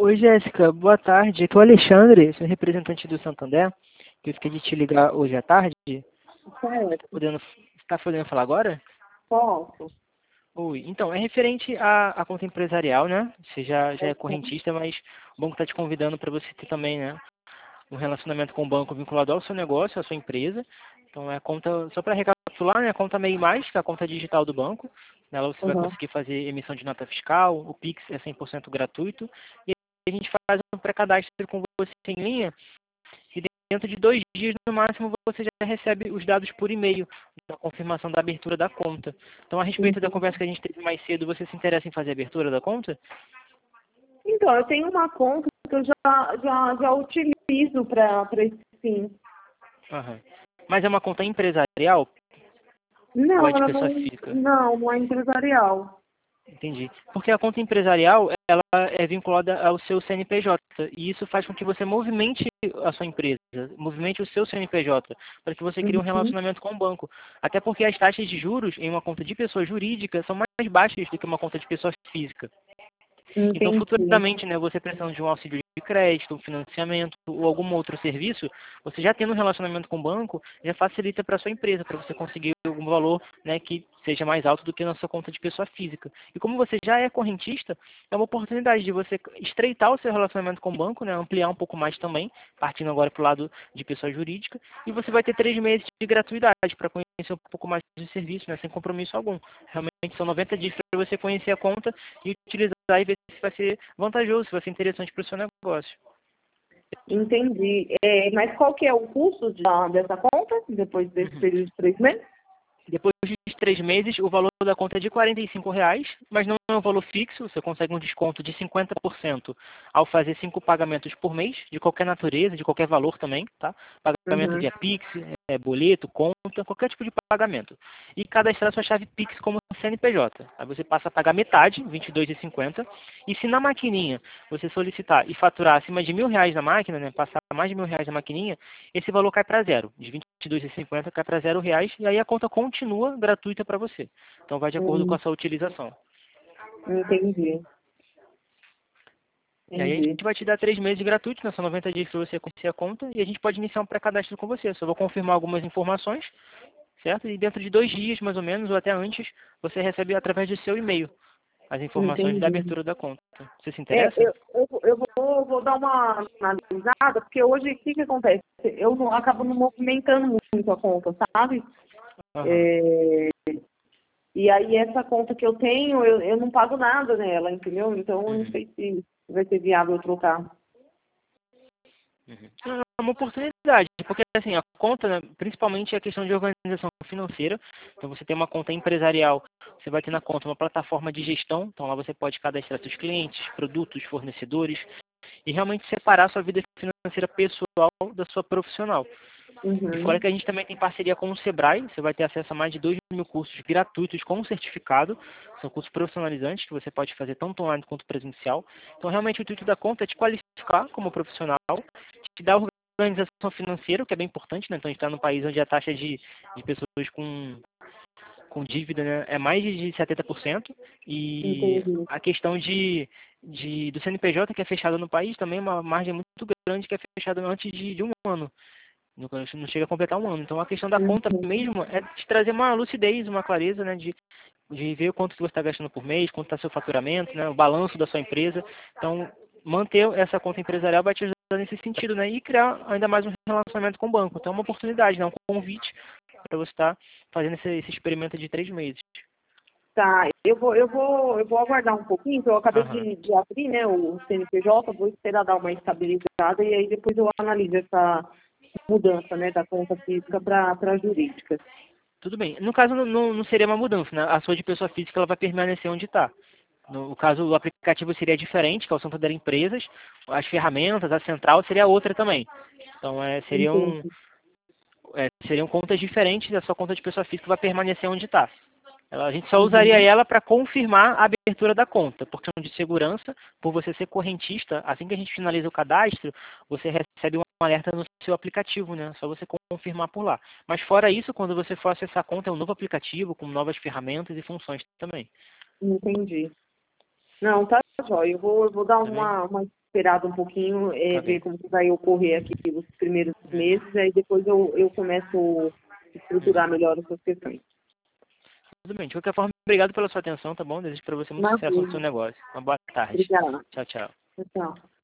Oi, Jéssica, boa tarde. Aqui é o Alexandre, sou representante do Santander, que eu fiquei de te ligar hoje à tarde. Certo, Está podendo falar agora? posso. Oi, então, é referente à conta empresarial, né? Você já é Uhum. correntista, mas o banco está te convidando para você ter também, né? Um relacionamento com o banco vinculado ao seu negócio, à sua empresa. Então, é a conta, só para recapitular, né? A conta MEI+, que é a conta digital do banco. Nela você vai Uhum. conseguir fazer emissão de nota fiscal, o Pix é 100% gratuito. E a gente faz um pré-cadastro com você em linha e dentro de 2 dias, no máximo, você já recebe os dados por e-mail da confirmação da abertura da conta. Então, a respeito da Entendi. conversa que a gente teve mais cedo, você se interessa em fazer a abertura da conta? Então, eu tenho uma conta que eu já utilizo para esse fim. Aham. Mas é uma conta empresarial ou Não, é de ela pessoa não, física? não é empresarial. Entendi. Porque a conta empresarial, ela é vinculada ao seu CNPJ, e isso faz com que você movimente a sua empresa, movimente o seu CNPJ, para que você crie um Uhum. relacionamento com o banco. Até porque as taxas de juros em uma conta de pessoa jurídica são mais baixas do que uma conta de pessoa física. Então, Entendi. futuramente, né, você precisando de um auxílio de crédito, um financiamento ou algum outro serviço, você já tendo um relacionamento com o banco, já facilita para a sua empresa, para você conseguir algum valor, né, que seja mais alto do que na sua conta de pessoa física. E como você já é correntista, é uma oportunidade de você estreitar o seu relacionamento com o banco, né, ampliar um pouco mais também, partindo agora para o lado de pessoa jurídica, e você vai ter 3 meses de gratuidade para conhecer um pouco mais do serviço, né, sem compromisso algum. Realmente são 90 dias para você conhecer a conta e utilizar e ver se vai ser vantajoso, se vai ser interessante para o seu negócio. Entendi. Mas qual que é o custo dessa conta, depois desse Uhum. período de 3 meses? Depois de 3 meses, o valor da conta é de R$ 45, mas não é um valor fixo, você consegue um desconto de 50% ao fazer 5 pagamentos por mês, de qualquer natureza, de qualquer valor também, tá? Pagamento Uhum. via Pix, boleto, conta, qualquer tipo de pagamento. E cadastrar sua chave Pix como CNPJ. Aí você passa a pagar metade, R$ 22,50, e se na maquininha você solicitar e faturar acima de R$ 1.000 na máquina, né, passar mais de R$ 1.000 na maquininha, esse valor cai para zero. De 22,50 cai para R$ 0, e aí a conta continua gratuita para você. Então vai de acordo com Hum, a sua utilização. entendi. E aí a gente Entendi. vai te dar 3 meses gratuitos, né? São 90 dias para você conhecer a conta, e a gente pode iniciar um pré-cadastro com você. Só vou confirmar algumas informações, certo? E dentro de 2 dias, mais ou menos, ou até antes, você recebe através do seu e-mail as informações da Entendi. abertura da conta. Você se interessa? Eu vou dar uma analisada, porque hoje o que que acontece? Eu não, acabo não movimentando muito a conta, sabe? Aham. É, e aí essa conta que eu tenho, eu não pago nada nela, entendeu? Então eu não Uhum. sei se vai ser viável eu trocar. Uhum. É uma oportunidade, porque assim, a conta, né, principalmente é a questão de organização financeira. Então você tem uma conta empresarial, você vai ter na conta uma plataforma de gestão, então lá você pode cadastrar seus clientes, produtos, fornecedores e realmente separar sua vida financeira pessoal da sua profissional. E fora Uhum. que a gente também tem parceria com o Sebrae, você vai ter acesso a mais de 2.000 cursos gratuitos com certificado. São cursos profissionalizantes que você pode fazer tanto online quanto presencial. Então, realmente, o intuito da conta é te qualificar como profissional, te dar organização financeira, o que é bem importante, né? Então, a gente está num país onde a taxa de pessoas com dívida, né, é mais de 70%. E Entendi. a questão do CNPJ, que é fechado no país, também é uma margem muito grande, que é fechada antes de um ano. Não chega a completar um ano. Então a questão da conta Uhum. mesmo é de trazer uma lucidez, uma clareza, né, de ver quanto que você está gastando por mês, quanto está seu faturamento, né, o balanço da sua empresa. Então, manter essa conta empresarial vai te ajudar nesse sentido, né, e criar ainda mais um relacionamento com o banco. Então é uma oportunidade, né, um convite para você estar fazendo esse experimento de 3 meses. Tá, eu vou aguardar um pouquinho, então eu acabei Aham. de abrir, né, o CNPJ, vou esperar dar uma estabilizada e aí depois eu analiso essa mudança, né, da conta física para jurídica. Tudo bem. No caso, não seria uma mudança, né? A sua de pessoa física ela vai permanecer onde está. No caso, o aplicativo seria diferente, que é o Santander Empresas. As ferramentas, a central seria outra também. Então, Entendi. seriam contas diferentes, a sua conta de pessoa física vai permanecer onde está. A gente só usaria Uhum. ela para confirmar a abertura da conta, por questão de segurança, por você ser correntista. Assim que a gente finaliza o cadastro, você recebe um alerta no seu aplicativo, né? Só você confirmar por lá. Mas fora isso, quando você for acessar a conta, é um novo aplicativo com novas ferramentas e funções também. Entendi. Não, tá jóia. Eu vou dar Tá bem? esperado um pouquinho, Tá ver bem. como que vai ocorrer aqui os primeiros meses, aí depois eu começo a estruturar melhor essas questões. Tudo bem. De qualquer forma, obrigado pela sua atenção, tá bom? Desejo para você muito sucesso no seu Imagina. negócio. Uma boa tarde. Obrigada. Tchau, tchau. Tchau.